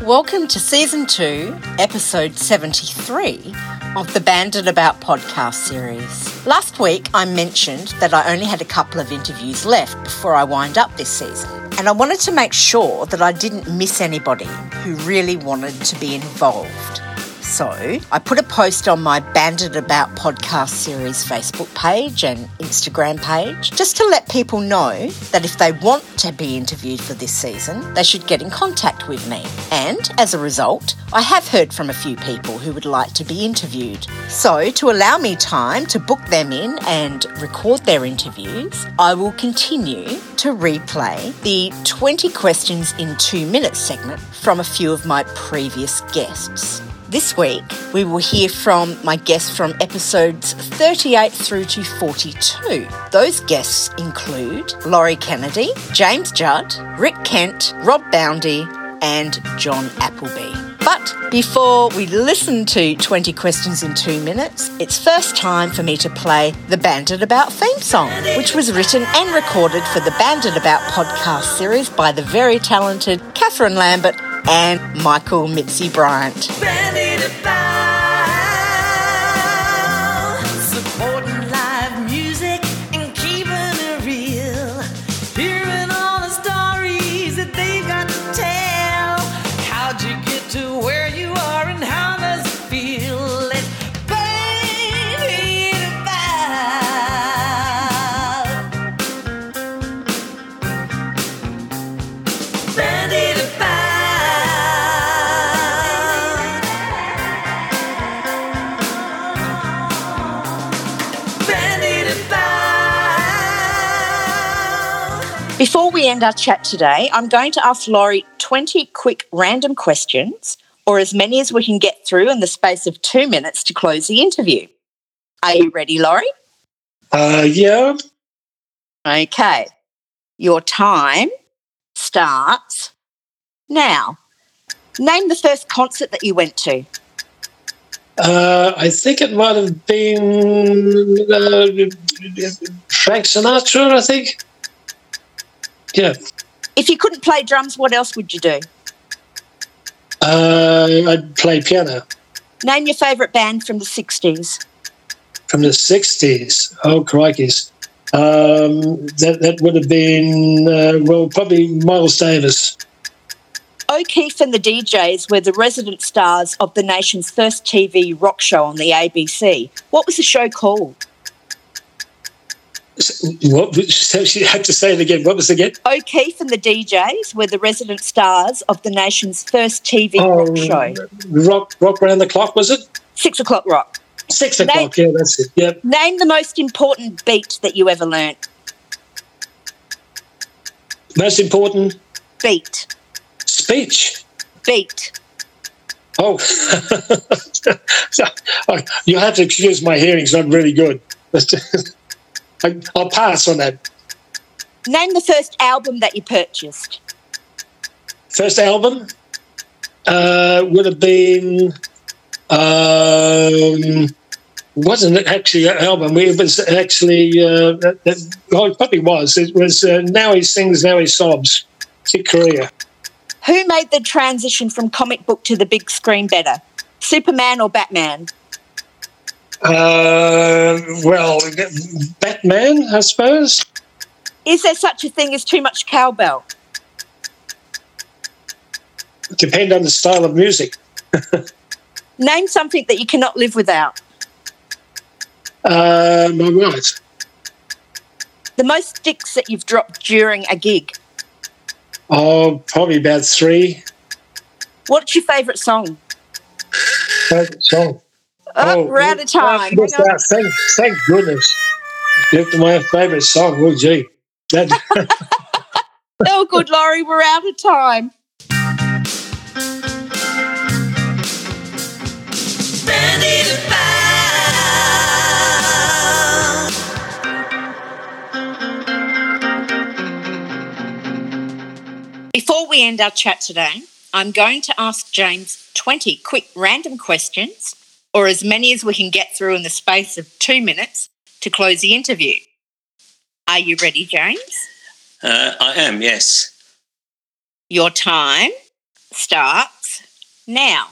Welcome to Season 2, Episode 73 of the Bandit About podcast series. Last week I mentioned that I only had a couple of interviews left before I wind up this season, and I wanted to make sure that I didn't miss anybody who really wanted to be involved. So I put a post on my Bandit About podcast series Facebook page and Instagram page just to let people know that if they want to be interviewed for this season, they should get in contact with me. And as a result, I have heard from a few people who would like to be interviewed. So to allow me time to book them in and record their interviews, I will continue to replay the 20 questions in 2 minutes segment from a few of my previous guests. This week, we will hear from my guests from episodes 38 through to 42. Those guests include Laurie Kennedy, James Judd, Rick Kent, Rob Boundy, and John Appleby. But before we listen to 20 questions in 2 minutes, it's first time for me to play the Bandit About theme song, which was written and recorded for the Bandit About podcast series by the very talented Catherine Lambert and Michael Mitzi Bryant. Bandit About, supporting live music and keeping it real, hearing all the stories that they've got to tell. How'd you get to where you are and how does it feel? It's Bandit About. Bandit About. Before we end our chat today, I'm going to ask Laurie 20 quick random questions, or as many as we can get through in the space of 2 minutes to close the interview. Are you ready, Laurie? Yeah. Okay. Your time starts now. Name the first concert that you went to. I think it might have been Frank Sinatra, I think. Yeah. If you couldn't play drums, what else would you do? I'd play piano. Name your favourite band from the 60s. From the 60s. Oh, crikeys. That would have been, probably Miles Davis. O'Keefe and the DJs were the resident stars of the nation's first TV rock show on the ABC. What was the show called? What? She had to say it again. What was it again? O'Keefe and the DJs were the resident stars of the nation's first TV rock show. Rock Round the Clock, was it? 6 o'clock rock. 6 o'clock, yeah, that's it. Yep. Name the most important beat that you ever learnt. Most important? Beat. Speech. Beat. Oh. You'll have to excuse my hearing's not really good. I'll pass on that. Name the first album that you purchased. First album would have been, wasn't it actually an album? It was actually, it probably was. It was Now He Sings, Now He Sobs, Chick Corea. Who made the transition from comic book to the big screen better, Superman or Batman? Batman, I suppose. Is there such a thing as too much cowbell? Depend on the style of music. Name something that you cannot live without. My wife. The most sticks that you've dropped during a gig. Oh, probably about 3. What's your favourite song? Favorite song. We're out of time. Thank goodness. Left my favourite song. Oh, gee. Oh, good, Laurie. We're out of time. Bandit About. Before we end our chat today, I'm going to ask James 20 quick random questions, or as many as we can get through in the space of 2 minutes to close the interview. Are you ready, James? I am, yes. Your time starts Now,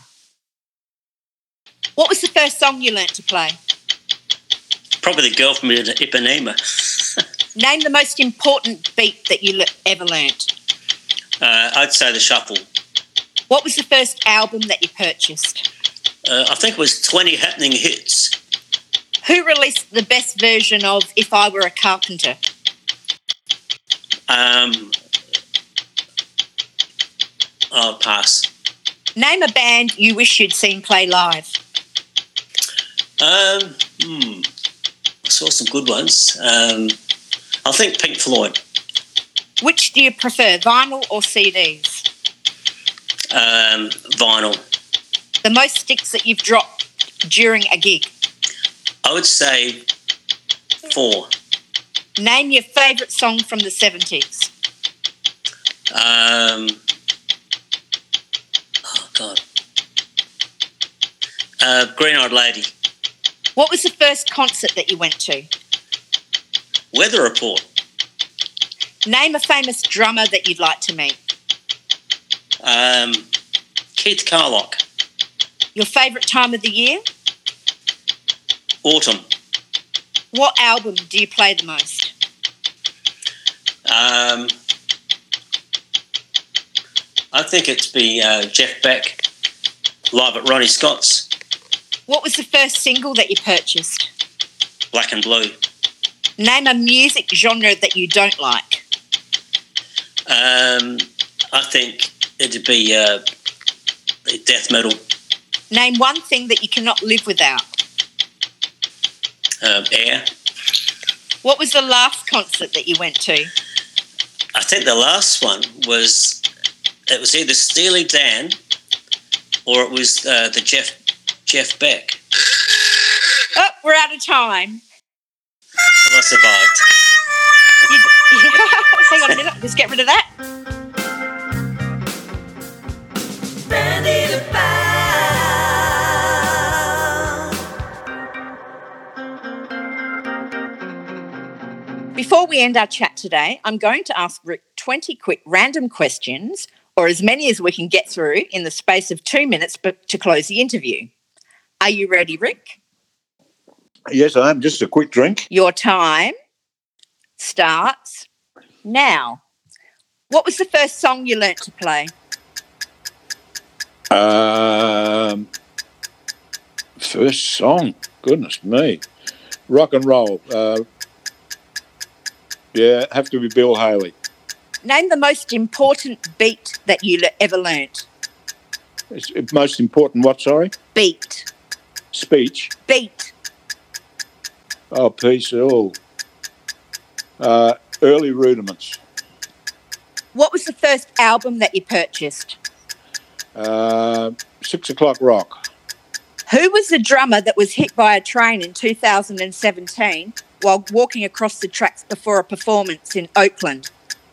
what was the first song you learnt to play? Probably The Girl from Ipanema. Name the most important beat that you ever learnt. I'd say The Shuffle. What was the first album that you purchased? I think it was 20 Happening Hits. Who released the best version of If I Were a Carpenter? I'll pass. Name a band you wish you'd seen play live. I saw some good ones. I think Pink Floyd. Which do you prefer, vinyl or CDs? Vinyl. The most sticks that you've dropped during a gig? I would say 4. Name your favourite song from the 70s. Oh, God. Green Eyed Lady. What was the first concert that you went to? Weather Report. Name a famous drummer that you'd like to meet. Keith Carlock. Your favourite time of the year? Autumn. What album do you play the most? I think it'd be Jeff Beck, live at Ronnie Scott's. What was the first single that you purchased? Black and Blue. Name a music genre that you don't like. I think it'd be death metal. Name one thing that you cannot live without. Air. What was the last concert that you went to? I think the last one was either Steely Dan or it was the Jeff Beck. Oh, we're out of time. Well, I survived. Hang on a minute, let's get rid of that. Banded about. Before we end our chat today, I'm going to ask Rick 20 quick random questions, or as many as we can get through in the space of 2 minutes to close the interview. Are you ready, Rick? Yes, I am. Just a quick drink. Your time starts now. What was the first song you learnt to play? First song. Goodness me. Rock and roll. Have to be Bill Haley. Name the most important beat that you ever learnt. It's most important what, sorry? Beat. Speech. Beat. Oh, piece. Oh. Early Rudiments. What was the first album that you purchased? 6 O'Clock Rock. Who was the drummer that was hit by a train in 2017 while walking across the tracks before a performance in Oakland?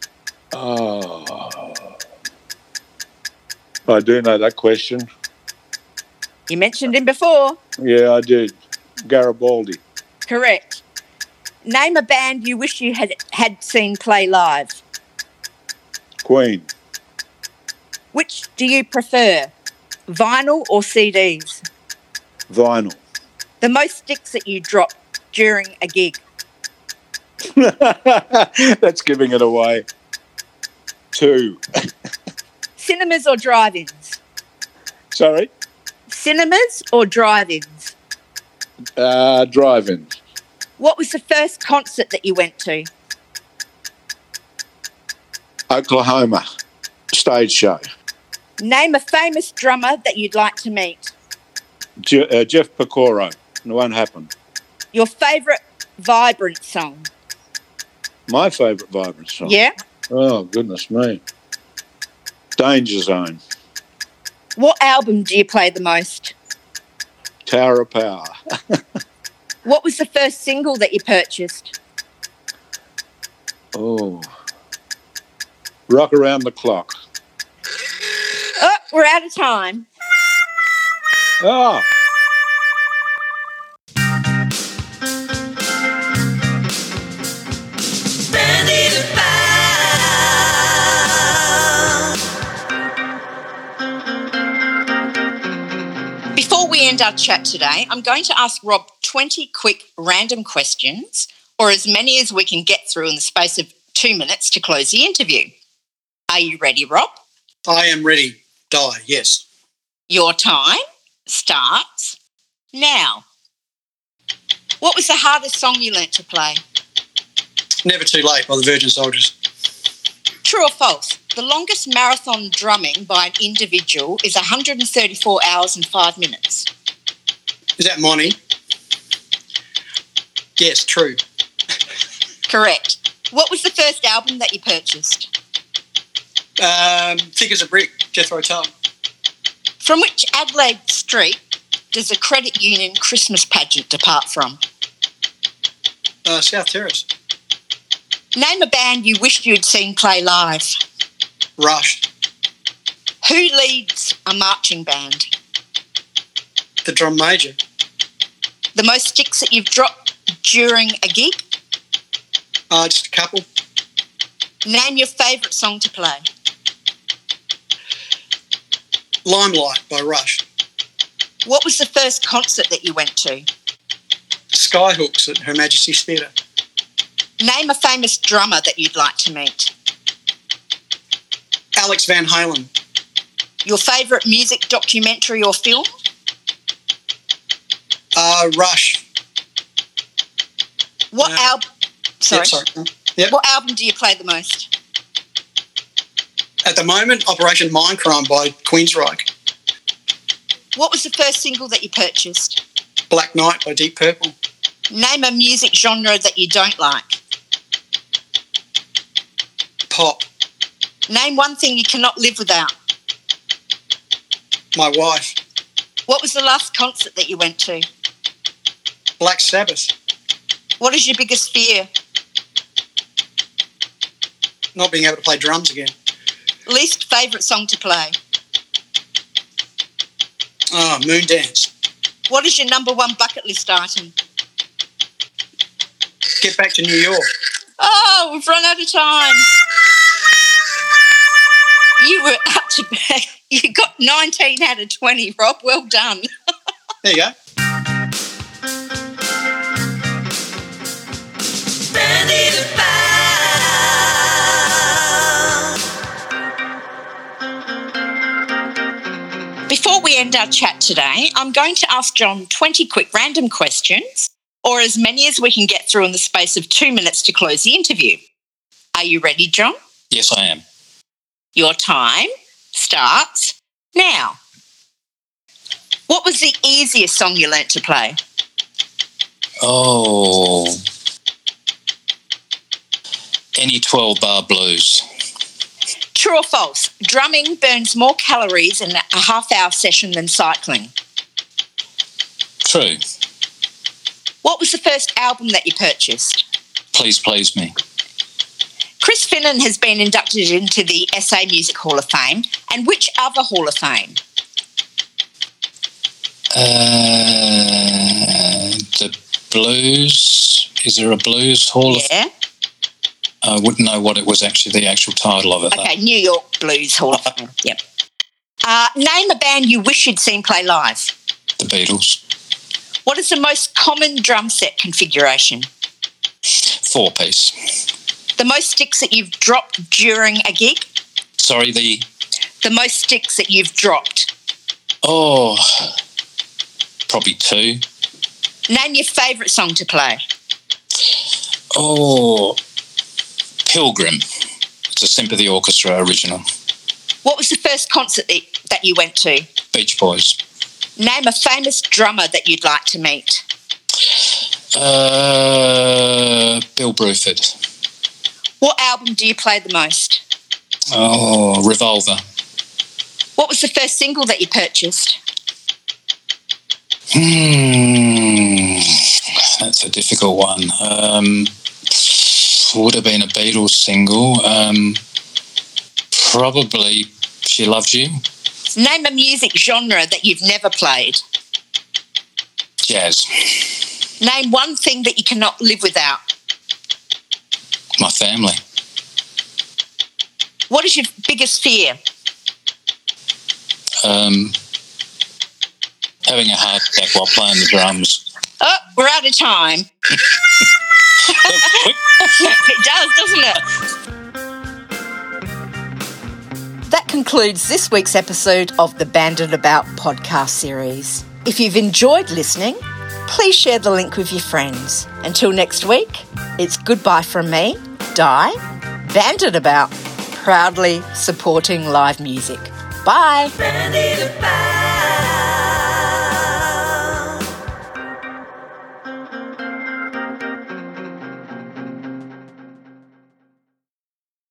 Oh. I do know that question. You mentioned him before. Yeah, I did. Garibaldi. Correct. Name a band you wish you had seen play live. Queen. Which do you prefer, vinyl or CDs? Vinyl. The most sticks that you drop during a gig? That's giving it away. 2. Cinemas or drive-ins? Sorry? Cinemas or drive-ins? Drive-in. What was the first concert that you went to? Oklahoma. Stage show. Name a famous drummer that you'd like to meet. Jeff Pecoro. It won't happen. Your favourite Vibrant song? My favourite Vibrant song? Yeah. Oh, goodness me. Danger Zone. What album do you play the most? Tower of Power. What was the first single that you purchased? Oh. Rock Around the Clock. Oh, we're out of time. Oh. Banded about. end our chat today, I'm going to ask Rob 20 quick random questions, or as many as we can get through in the space of 2 minutes to close the interview. Are you ready, Rob? I am ready. Die, yes. Your time starts now. What was the hardest song you learnt to play? Never Too Late by the Virgin Soldiers. True or false? The longest marathon drumming by an individual is 134 hours and 5 minutes. Is that Monty? Yes, true. Correct. What was the first album that you purchased? Thick as a Brick, Jethro Tull. From which Adelaide street does the Credit Union Christmas pageant depart from? South Terrace. Name a band you wished you'd seen play live. Rush. Who leads a marching band? The Drum Major. The most sticks that you've dropped during a gig? Just a couple. Name your favourite song to play. Limelight by Rush. What was the first concert that you went to? Skyhooks at Her Majesty's Theatre. Name a famous drummer that you'd like to meet. Alex Van Halen. Your favourite music documentary or film? Rush. What album? Sorry. Yep, sorry. Yep. What album do you play the most? At the moment, Operation Mindcrime by Queensryche. What was the first single that you purchased? Black Knight by Deep Purple. Name a music genre that you don't like. Pop. Name one thing you cannot live without. My wife. What was the last concert that you went to? Black Sabbath. What is your biggest fear? Not being able to play drums again. Least favourite song to play? Moondance. What is your number one bucket list item? Get back to New York. Oh, we've run out of time. You were up to... You got 19 out of 20, Rob. Well done. There you go. Before we end our chat today, I'm going to ask John 20 quick random questions, or as many as we can get through in the space of 2 minutes to close the interview. Are you ready, John? Yes, I am. Your time starts now. What was the easiest song you learnt to play? Oh, any 12-bar blues. True or false? Drumming burns more calories in a half-hour session than cycling. True. What was the first album that you purchased? Please Please Me. Chris Finnan has been inducted into the SA Music Hall of Fame, and which other Hall of Fame? The blues. Is there a blues hall? Yeah. I wouldn't know what it was actually, the actual title of it. Okay, New York Blues Hall of Fame. Yep. Name a band you wish you'd seen play live. The Beatles. What is the most common drum set configuration? 4-piece. The most sticks that you've dropped during a gig? Sorry, the most sticks that you've dropped? Oh, probably 2. Name your favourite song to play. Oh, Pilgrim. It's a Sympathy Orchestra original. What was the first concert that you went to? Beach Boys. Name a famous drummer that you'd like to meet. Bill Bruford. What album do you play the most? Oh, Revolver. What was the first single that you purchased? That's a difficult one. Would have been a Beatles single. Probably She Loves You. Name a music genre that you've never played. Jazz. Name one thing that you cannot live without. My family. What is your biggest fear? having a heart attack while playing the drums. Oh, we're out of time. It does, doesn't it? That concludes this week's episode of the Banded About podcast series. If you've enjoyed listening, please share the link with your friends. Until next week, it's goodbye from me, Di, Banded About, proudly supporting live music. Bye. Banded about.